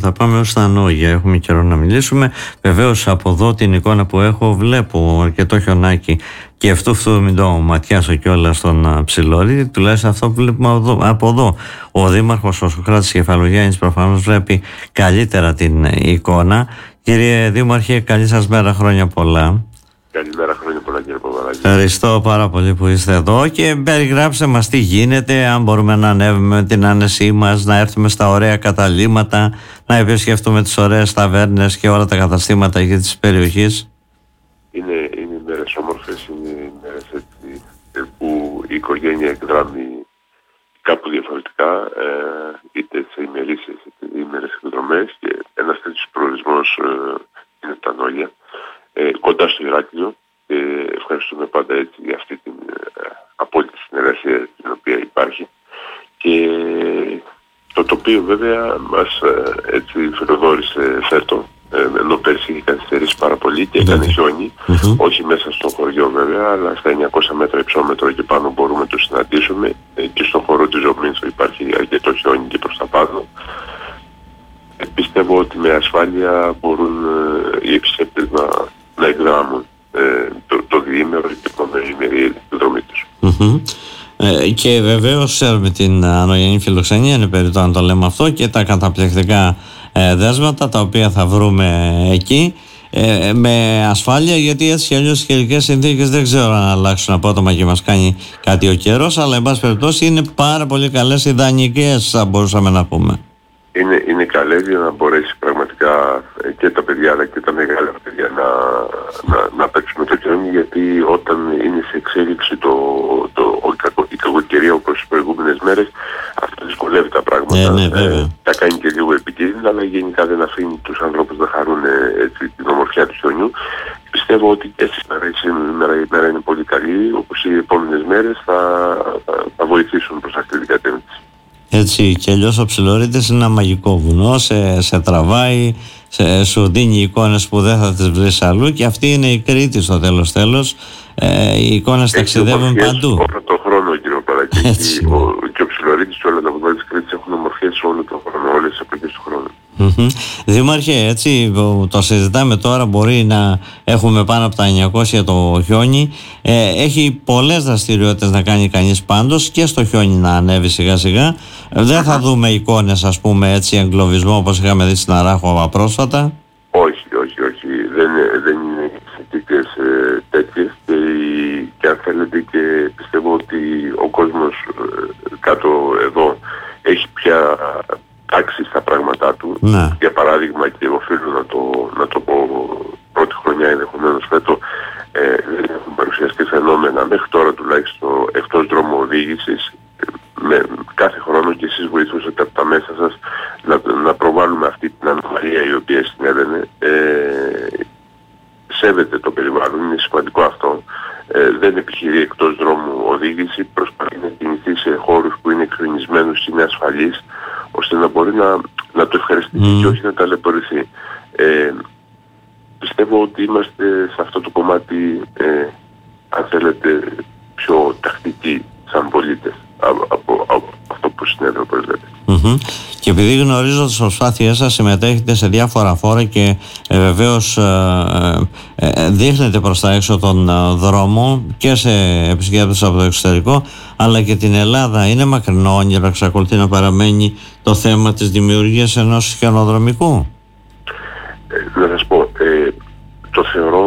θα πάμε ως τα Νόγια. Έχουμε καιρό να μιλήσουμε. Βεβαίως από εδώ την εικόνα που έχω βλέπω αρκετό χιονάκι και αυτό μην το ματιάσω κιόλας στον Ψηλόρη. Τουλάχιστον αυτό που βλέπουμε από εδώ. Ο Δήμαρχος, ο Σωκράτης Κεφαλογιάννης, προφανώς βλέπει καλύτερα την εικόνα. Κύριε Δήμαρχε, καλή σας μέρα, χρόνια πολλά. Καλημέρα, χρόνια πολλά κύριε Παπαδάκη. Ευχαριστώ πάρα πολύ που είστε εδώ και περιγράψτε μας τι γίνεται, αν μπορούμε να ανέβουμε με την άνεσή μας, να έρθουμε στα ωραία καταλύματα, να επισκεφτούμε τις ωραίες ταβέρνες και όλα τα καταστήματα για της περιοχής. Είναι μέρες όμορφες, είναι μέρες έτσι, που η οικογένεια εκδράμει κάπου διαφορετικά, είτε σε ημερήσεις είτε ημέρες εκδρομές, και ένας τέτοιος προορισμός είναι τα Νόγια. Κοντά στο Ηράκλειο, και ευχαριστούμε πάντα έτσι για αυτή την απόλυτη συνεργασία την οποία υπάρχει, και το τοπίο βέβαια μας έτσι φιλοδόρησε φέτο, ενώ πέρσι είχε καθυστερήσει πάρα πολύ και έκανε χιόνι, όχι μέσα στο χωριό βέβαια, αλλά στα 900 μέτρα υψόμετρο και πάνω μπορούμε να το συναντήσουμε, και στον χώρο της Ζωμήνθου υπάρχει αρκετό χιόνι και προς τα πάνω. Πιστεύω ότι με ασφάλεια μπορούν οι επισκέπτες να εκδράμουν το διήμερο και την ημερή εκδρομή τους. Και βεβαίως με την ανογενή φιλοξενία, είναι περιττό να το λέμε αυτό, και τα καταπληκτικά δέσματα τα οποία θα βρούμε εκεί με ασφάλεια, γιατί έτσι κι αλλιώς οι καιρικές συνθήκες δεν ξέρω αν αλλάξουν απότομα και μας κάνει κάτι ο καιρός, αλλά εν πάση περιπτώσει είναι πάρα πολύ καλές, ιδανικές θα μπορούσαμε να πούμε. Είναι καλές για να μπορέσει πραγματικά και τα παιδιά αλλά και τα μεγάλα παιδιά να παίξουν το χιόνι, γιατί όταν είναι σε εξέλιξη η κακοκαιρία όπως τις προηγούμενες μέρες, αυτό δυσκολεύει τα πράγματα. Τα κάνει και λίγο επικίνδυνα, αλλά γενικά δεν αφήνει τους ανθρώπους να χαρούν έτσι την ομορφιά του χιονιού. Πιστεύω ότι και σήμερα η μέρα είναι πολύ καλή, όπως οι επόμενες μέρες θα βοηθήσουν προς αυτή την κατεύθυνση. Έτσι και αλλιώς ο Ψηλορίτης είναι ένα μαγικό βουνό, σε τραβάει, σου δίνει εικόνες που δεν θα τις βρεις αλλού, και αυτή είναι η Κρήτη στο τέλος. Οι εικόνες ταξιδεύουν παντού. Όλο τον χρόνο, κύριε Παπαδάκη, και ο Ψηλορίτης και όλα τα βουνά της Κρήτης έχουν ομορφιές όλο τον χρόνο, όλες τις εποχές του χρόνου. Δήμαρχε, έτσι το συζητάμε τώρα, μπορεί να έχουμε πάνω από τα 900 το χιόνι, έχει πολλές δραστηριότητες να κάνει κανείς πάντως, και στο χιόνι να ανέβει σιγά σιγά. Δεν θα δούμε εικόνες, ας πούμε, έτσι εγκλωβισμό όπως είχαμε δει στην Αράχοβα πρόσφατα. Όχι, δεν είναι συνθήκες τέτοιες, και αν θέλετε, και πιστεύω ότι ο κόσμος κάτω εδώ έχει πια τάξει στα πράγματά του. Για παράδειγμα, και οφείλω να το πω, πρώτη χρονιά ενδεχομένως φέτο δεν έχουν παρουσιαστεί φαινόμενα μέχρι τώρα τουλάχιστον εκτός δρόμου οδήγησης. Με κάθε χρόνο και εσείς βοηθούσατε από τα μέσα σας να προβάλλουμε αυτή την ανομαλία η οποία συνέβαινε. Σέβεται το περιβάλλον, είναι σημαντικό αυτό. Δεν επιχειρεί εκτός δρόμου οδήγηση, προσπαθεί να κινηθεί σε χώρους που είναι εξοικειωμένους και είναι ασφαλείς, ώστε να μπορεί να το ευχαριστήσει και όχι να ταλαιπωρηθεί. Πιστεύω ότι είμαστε σε αυτό το κομμάτι, αν θέλετε, πιο τακτικοί σαν πολίτες από αυτό που συνέβη, όπως λέτε. Και επειδή γνωρίζω τις προσπάθειές σας, συμμετέχετε σε διάφορα φόρα και βεβαίως δείχνετε προς τα έξω τον δρόμο και σε επισκέπτες από το εξωτερικό, αλλά και την Ελλάδα. Είναι μακρινό όνειρο, εξακολουθεί να παραμένει το θέμα της δημιουργίας ενός χιονοδρομικού? Να σας πω, το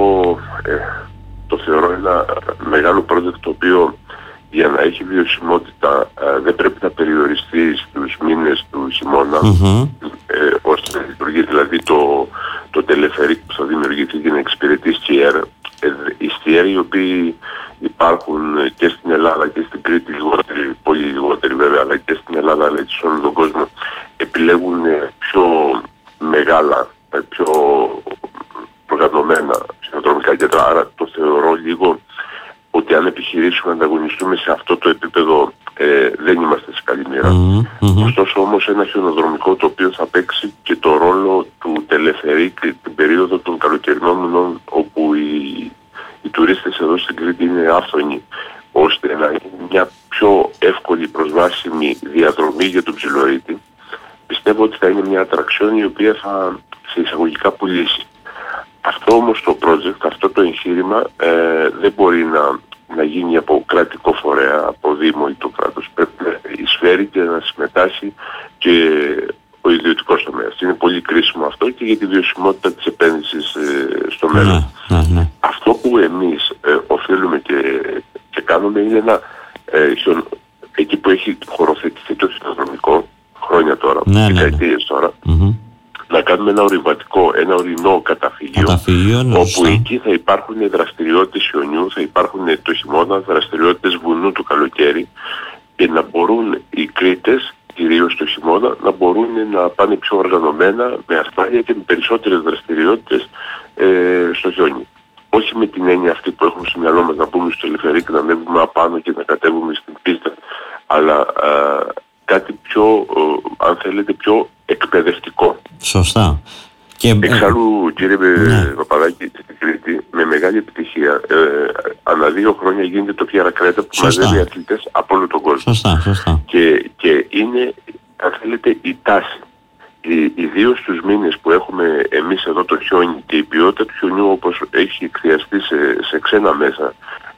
θεωρώ ένα μεγάλο project, το οποίο για να έχει βιωσιμότητα δεν πρέπει να περιοριστεί στους μήνες του χειμώνα, ώστε να λειτουργεί δηλαδή το τελεφερίκ που θα δημιουργηθεί και να εξυπηρετεί σκιέρ. Οι σκιέρ οι οποίοι υπάρχουν και στην Ελλάδα και στην Κρήτη, πολύ λιγότεροι βέβαια, αλλά και στην Ελλάδα αλλά και σε όλο τον κόσμο, επιλέγουν πιο μεγάλα, πιο προγραμμένα συνοδρομικά κέντρα. Άρα το θεωρώ λίγο ότι αν επιχειρήσουμε να ανταγωνιστούμε σε αυτό το επίπεδο δεν είμαστε σε καλή μοίρα. Ωστόσο όμως ένα χιονοδρομικό το οποίο θα παίξει και το ρόλο του τελεφερίκ την περίοδο των καλοκαιρινών μηνών, όπου οι τουρίστες εδώ στην Κρήτη είναι άφθονοι, ώστε να είναι μια πιο εύκολη προσβάσιμη διαδρομή για τον Ψηλορίτη. Πιστεύω ότι θα είναι μια ατραξιόν η οποία θα σε εισαγωγικά πουλήσει. Αυτό όμως το project, αυτό το εγχείρημα δεν μπορεί να γίνει από κρατικό φορέα, από Δήμο ή το κράτος. Πρέπει να εισφέρει και να συμμετάσχει και ο ιδιωτικός τομέας. Είναι πολύ κρίσιμο αυτό και για τη βιωσιμότητα της επένδυσης στο μέλλον. Αυτό που εμείς οφείλουμε και κάνουμε είναι εκεί που έχει χωροθετηθεί το χιονοδρομικό, χρόνια τώρα, δεκαετίες τώρα, να κάνουμε ένα ορειβατικό, ένα ορεινό καταφύγιο, όπου εκεί θα υπάρχουν δραστηριότητες χιονιού, θα υπάρχουν το χειμώνα, δραστηριότητες βουνού το καλοκαίρι, και να μπορούν οι Κρήτες, κυρίως το χειμώνα, να μπορούν να πάνε πιο οργανωμένα, με ασφάλεια και με περισσότερες δραστηριότητες στο χιόνι. Όχι με την έννοια αυτή που έχουμε στο μυαλό μας να μπούμε στο τελεφερίκ και να ανέβουμε απάνω και να κατέβουμε στην πίστα, αλλά κάτι πιο, αν θέλετε, πιο εκπαιδευτικό. Σωστά. Εξάλλου, κύριε Παπαδάκη, στην Κρήτη, με μεγάλη επιτυχία, ανά 2 χρόνια γίνεται το Πιέρα Κρέτα, που μαζεύει αθλητές από όλο τον κόσμο. Σωστά. Και είναι, αν θέλετε, η τάση. Ιδίως στους μήνες που έχουμε εμείς εδώ το χιόνι και η ποιότητα του χιονιού όπως έχει εκθιαστεί σε ξένα μέσα,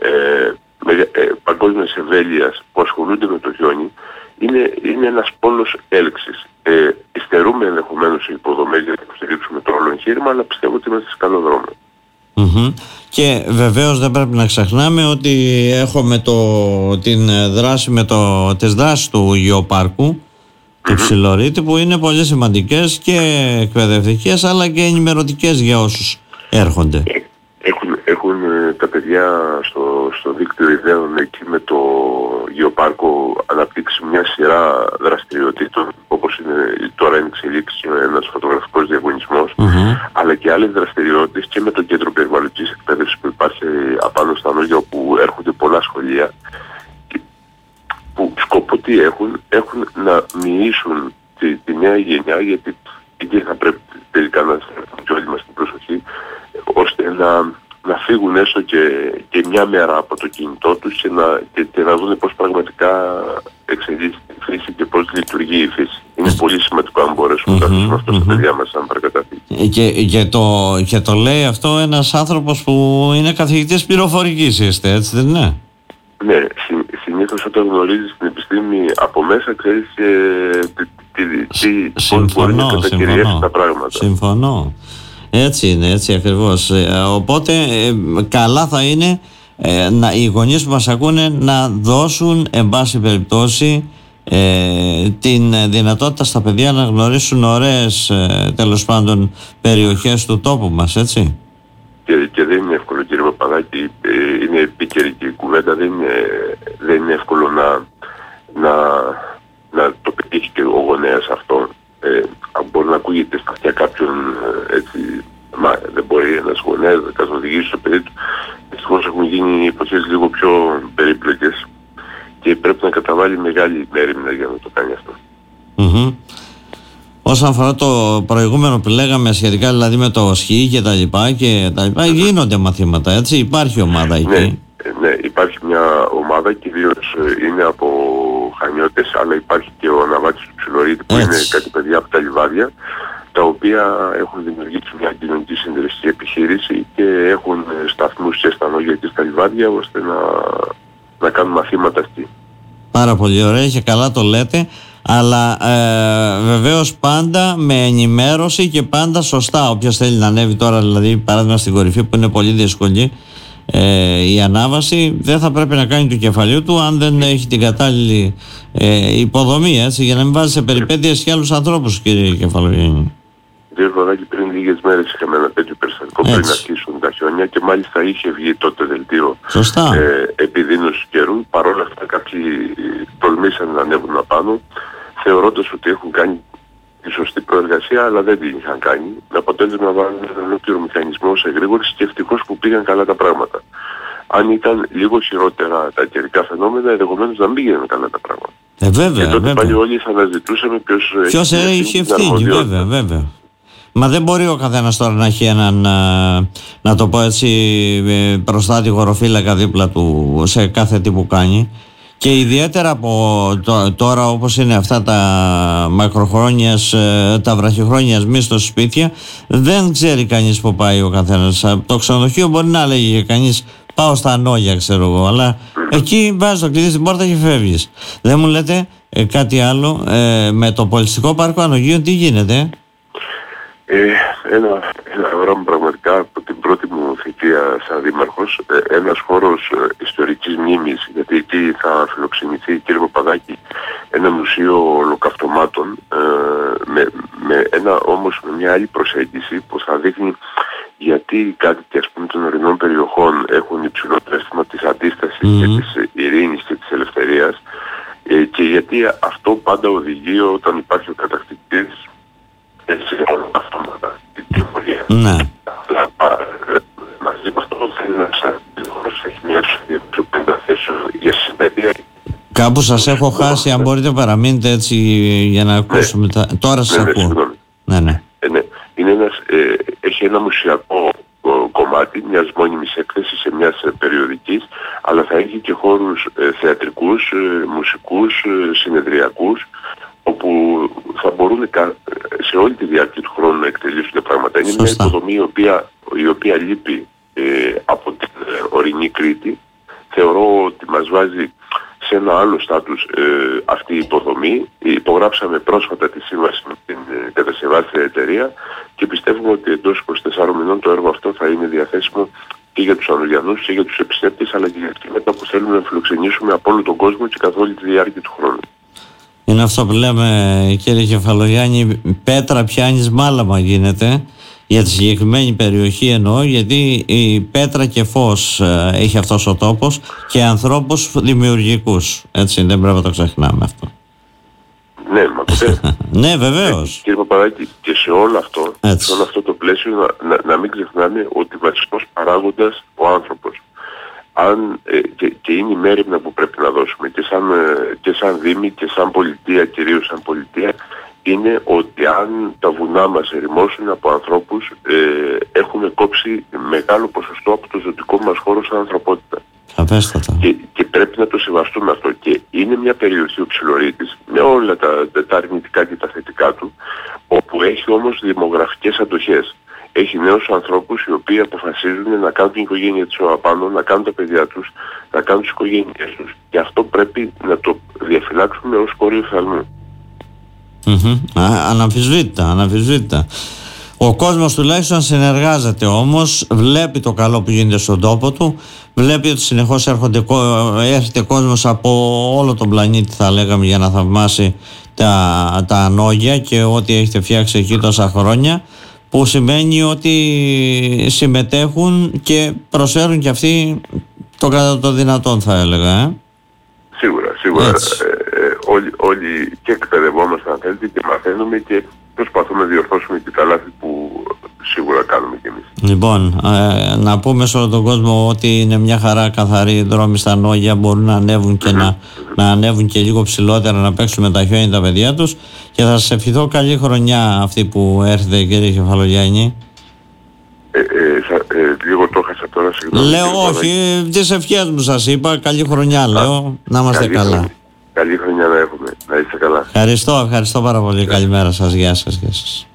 με παγκόσμιας ευέλειας που ασχολούνται με το χιόνι, είναι ένας πόλος έλξης. Υστερούμε ενδεχομένως σε υποδομές για να υποστηρίξουμε το όλο εγχείρημα, αλλά πιστεύω ότι είμαστε σε καλό δρόμο. Και βεβαίως δεν πρέπει να ξεχνάμε ότι έχουμε την δράση τις δράσεις του γεωπάρκου του Ψιλορίτη, που είναι πολύ σημαντικές και εκπαιδευτικές αλλά και ενημερωτικές για όσους έρχονται. Έχουν τα παιδιά στο δίκτυο ιδέων εκεί με το γεωπάρκο αναπτύξει μια σειρά δραστηριοτήτων, όπως τώρα είναι εξελίξει ένας φωτογραφικός διαγωνισμός, αλλά και άλλες δραστηριότητες και με το κέντρο περιβαλλοντικής εκπαίδευσης που υπάρχει απάνω στα Νόγια, όπου έρχονται πολλά σχολεία, που σκοπό τι έχουν να μοιήσουν τη νέα γενιά, γιατί εκεί θα πρέπει τελικά να στρέφουμε και όλοι μας την προσοχή, ώστε να φύγουν έστω και μια μέρα από το κινητό τους και να δουν πώς πραγματικά εξελίσσεται η φύση και πώς λειτουργεί η φύση. Είναι πολύ σημαντικό αν μπορέσουμε να κάνουμε αυτό στα παιδιά μας σαν παρακαταθήκη. Και το λέει αυτό ένας άνθρωπος που είναι καθηγητής πληροφορικής, είστε, έτσι δεν είναι? Ναι, συνήθως όταν γνωρίζεις την επιστήμη από μέσα, ξέρεις πώς μπορεί να κατακυριεύσει τα πράγματα. Συμφωνώ. Έτσι είναι, έτσι ακριβώς. Οπότε καλά θα είναι οι γονείς που μας ακούνε να δώσουν εν πάση περιπτώσει την δυνατότητα στα παιδιά να γνωρίσουν ωραίες τέλος πάντων περιοχές του τόπου μας, έτσι. Και δεν είναι εύκολο, κύριε Παπαδάκη, είναι επίκαιρη και η κουβέντα, δεν είναι εύκολο να το πετύχει και ο γονέας αυτό. Μπορεί να ακούγεται στα αυτιά κάποιον έτσι, μα δεν μπορεί ένας γονέας να καθοδηγήσει το παιδί του. Δυστυχώς έχουν γίνει οι υποθέσεις λίγο πιο περίπλοκες και πρέπει να καταβάλει μεγάλη μέρημνα για να το κάνει αυτό. Όσον αφορά το προηγούμενο που λέγαμε σχετικά δηλαδή με το σκι και τα λοιπά, γίνονται μαθήματα, έτσι, υπάρχει ομάδα εκεί. Ναι, υπάρχει μια ομάδα, κυρίως είναι από Χανιώτες, αλλά υπάρχει και ο Αναβάτης του Ψιλορίτη, που είναι κάτι παιδιά από τα Λιβάδια, τα οποία έχουν δημιουργήσει μια κοινωνική συντηρητική επιχείρηση και έχουν σταθμούς και στα Νόγια και στα Λιβάδια, ώστε να κάνουν μαθήματα εκεί. Πάρα πολύ ωραία και καλά το λέτε, αλλά βεβαίως πάντα με ενημέρωση και πάντα σωστά. Όποιος θέλει να ανέβει τώρα, δηλαδή παράδειγμα στην κορυφή που είναι πολύ δύσκολη η ανάβαση, δεν θα πρέπει να κάνει του κεφαλιού του αν δεν έχει την κατάλληλη υποδομή, έτσι, για να μην βάζει σε περιπέτειες και άλλους ανθρώπους, κύριε Κεφαλογέννη. Κύριε Κοδάκη, πριν λίγες μέρες είχαμε ένα τέτοιο περιστατικό πριν αρχίσουν τα χιόνια και μάλιστα είχε βγει τότε δελτίο επιδείνωσης καιρού. Παρ' όλα αυτά κάποιοι τολμήσαν να ανέβουν απάνω, θεωρώντας ότι έχουν κάνει τη σωστή προεργασία, αλλά δεν την είχαν κάνει. Με αποτέλεσμα να βάλουν ένα ολόκληρο μηχανισμό σε γρήγορση και ευτυχώς που πήγαν καλά τα πράγματα. Αν ήταν λίγο χειρότερα τα καιρικά φαινόμενα, ενδεχομένως να μην πήγαιναν καλά τα πράγματα. Βέβαια. Και τότε πάλι όλοι θα αναζητούσαμε ποιος έχει ευθύνη, βέβαια. Μα δεν μπορεί ο καθένας τώρα να έχει έναν, να το πω έτσι, προστάτη χωροφύλακα δίπλα του σε κάθε τι που κάνει. Και ιδιαίτερα από τώρα, όπως είναι αυτά τα μακροχρόνιας, τα βραχυχρόνιας μίσθωση σπίτια, δεν ξέρει κανείς που πάει ο καθένας. Το ξενοδοχείο μπορεί να λέγει κανείς πάω στα Νόγια, ξέρω εγώ, αλλά εκεί βάζεις το κλειδί στην πόρτα και φεύγεις. Δεν μου λέτε κάτι άλλο με το πολιστικό πάρκο Ανογείων, τι γίνεται? Ένα γράμμα πραγματικά από την πρώτη μου θητεία σαν δήμαρχος, ένας χώρος ιστορικής μνήμης, γιατί εκεί θα φιλοξενηθεί, κύριε Παπαδάκη, ένα μουσείο ολοκαυτωμάτων, όμως με μια άλλη προσέγγιση που θα δείχνει γιατί οι κάτοικοι, ας πούμε, των ορεινών περιοχών έχουν υψηλό αίσθημα της αντίστασης και της ειρήνης και της ελευθερίας, και γιατί αυτό πάντα οδηγεί όταν υπάρχει ο κατακτητής σε όλα αυτόματα την τιμωρία. Ναι. Μαζί με αυτό θέλει να έχει μια πιο πενταθέσεων για συνέδεια. Κάπου σας έχω χάσει, αν μπορείτε παραμείνετε έτσι για να ακούσουμε. Τώρα σας ακούω. Ναι. Έχει ένα μουσιακό κομμάτι μιας μόνιμης έκθεσης σε μιας περιοδικής, αλλά θα έχει και χώρους θεατρικούς, μουσικούς, συνεδριακούς, όπου θα μπορούν σε όλη τη διάρκεια του χρόνου να εκτελήσουν πράγματα. Είναι μια υποδομή η οποία λείπει από την ορεινή Κρήτη. Θεωρώ ότι μας βάζει σε ένα άλλο στάτους αυτή η υποδομή. Υπογράψαμε πρόσφατα τη σύμβαση με την κατασκευάστρια εταιρεία και πιστεύουμε ότι εντός 24 μηνών το έργο αυτό θα είναι διαθέσιμο και για τους Ανογιανούς και για τους επισκέπτες, αλλά και για κτήματα που θέλουμε να φιλοξενήσουμε από όλο τον κόσμο και καθ' όλη τη διάρκεια του χρόνου. Είναι αυτό που λέμε, κύριε Κεφαλογιάννη, πέτρα πιάνεις μάλαμα γίνεται. Για τη συγκεκριμένη περιοχή εννοώ, γιατί η πέτρα και φως έχει αυτός ο τόπος και ανθρώπους δημιουργικούς. Έτσι, δεν πρέπει να το ξεχνάμε αυτό. Ναι, μα ποτέ. Ναι, βεβαίως. Κύριε Παπαδάκη, και σε όλο αυτό το πλαίσιο να μην ξεχνάμε ότι βασικός παράγοντας ο άνθρωπος. Και είναι η μέρημνα που πρέπει να δώσουμε και σαν Δήμη και σαν πολιτεία, κυρίως σαν πολιτεία, είναι ότι αν τα βουνά μας ερημώσουν από ανθρώπους, έχουμε κόψει μεγάλο ποσοστό από το ζωτικό μας χώρο σαν ανθρωπότητα. Και πρέπει να το σεβαστούμε αυτό. Και είναι μια περιοχή ο Ψιλορίτης με όλα τα αρνητικά και τα θετικά του, όπου έχει όμως δημογραφικές αντοχές. Έχει νέους ανθρώπους οι οποίοι αποφασίζουν να κάνουν την οικογένεια τους απάνω, να κάνουν τα παιδιά τους, να κάνουν τις οικογένειές τους. Και αυτό πρέπει να το διαφυλάξουμε ως πόριο φθαλμού. Αναμφισβήτητα. Ο κόσμος τουλάχιστον συνεργάζεται όμως, βλέπει το καλό που γίνεται στον τόπο του, βλέπει ότι συνεχώς έρχεται κόσμος από όλο τον πλανήτη, θα λέγαμε, για να θαυμάσει τα Ανόγια και ό,τι έχετε φτιάξει εκεί τόσα χρόνια, που σημαίνει ότι συμμετέχουν και προσφέρουν και αυτοί το κατά το δυνατόν, θα έλεγα. Σίγουρα. Όλοι και εκπαιδευόμαστε, αν θέλετε, και μαθαίνουμε και προσπαθούμε να διορθώσουμε και τα λάθη που σίγουρα κάνουμε κι εμείς. Λοιπόν, να πούμε σε όλο τον κόσμο ότι είναι μια χαρά καθαροί δρόμοι στα Νόγια, μπορούν να ανέβουν και να ανέβουν και λίγο ψηλότερα, να παίξουν με τα χιόνια τα παιδιά τους, και θα σας ευχηθώ καλή χρονιά αυτή που έρχεται, κύριε Κεφαλογιάννη. Λίγο το έχασα τώρα, συγγνώμη. Λέω όχι, τις ευχές μου σας είπα, καλή χρονιά λέω, να είμαστε καλά. Καλή χρονιά να έχουμε, να είστε καλά. Ευχαριστώ πάρα πολύ, καλημέρα σας, γεια σας.